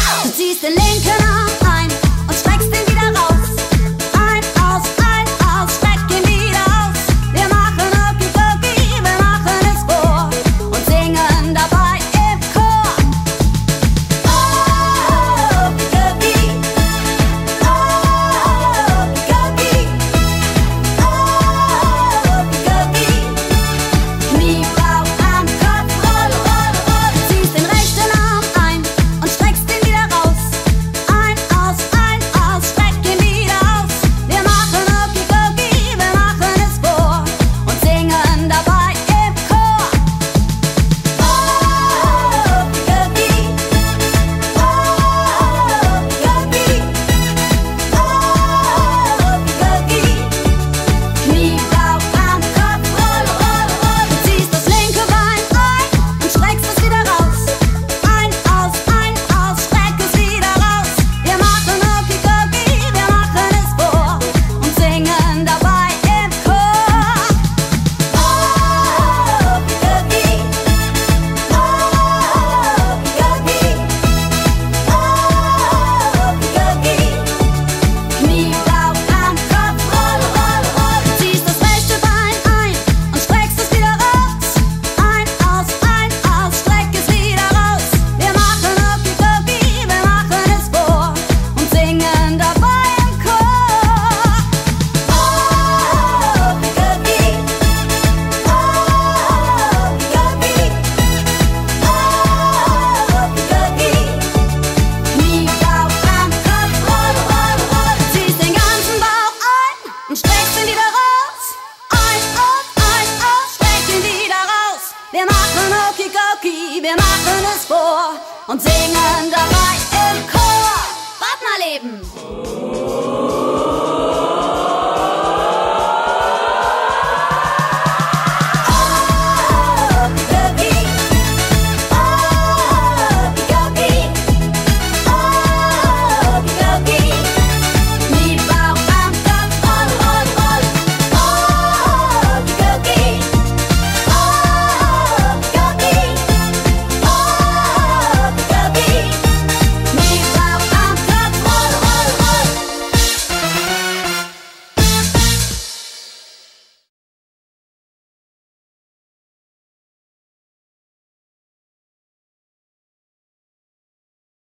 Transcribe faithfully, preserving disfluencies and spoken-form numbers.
Du ziehst den linken Arm ein und streckst ihn wieder raus. Ein, aus, ein, aus, streck ihn wieder aus. Wir machen Okidoki, wir machen es vor und singen dabei im Chor. Oh, Okidoki, oh, Okidoki, oh, Okidoki. Knie, Bauch, Arm, Kopf, roll, roll, roll. Du ziehst den rechten Arm ein und streckst ihn wieder raus. Ein, aus, ein, aus, streck ihn wieder aus. Wir machen Okidoki, wir machen es vor und singen dabei im Chor. Oh, Okidoki, oh, Okidoki, oh, Okidoki. Knie, Bauch, Arm, Kopf, roll, roll, roll. Du ziehst das linke Bein ein und streckst es wieder raus. Ein, aus, ein, aus, streck es wieder raus. Wir machen Okidoki, wir machen es vor und singen dabei im Chor. Oh, Okidoki, oh, Okidoki, oh, Okidoki. Knie, Bauch, Arm, Kopf, roll, roll, roll. Du ziehst das rechte Bein ein und streckst es wieder raus. Ein, aus, ein, aus, streck es wieder raus. Wir machen Okidoki, wir machen es vor und singen dabei im Chor. Oh, Okidoki, oh, Okidoki, oh, Okidoki. Knie, Bauch, Arm, Kopf, roll, roll, roll. Du ziehst den ganzen Bauch ein und streckst ihn wieder raus. Ein, aus, ein, aus, streck ihn wieder raus. Wir machen Okidoki, wir machen es vor und singen dabei im Chor. Wart mal eben.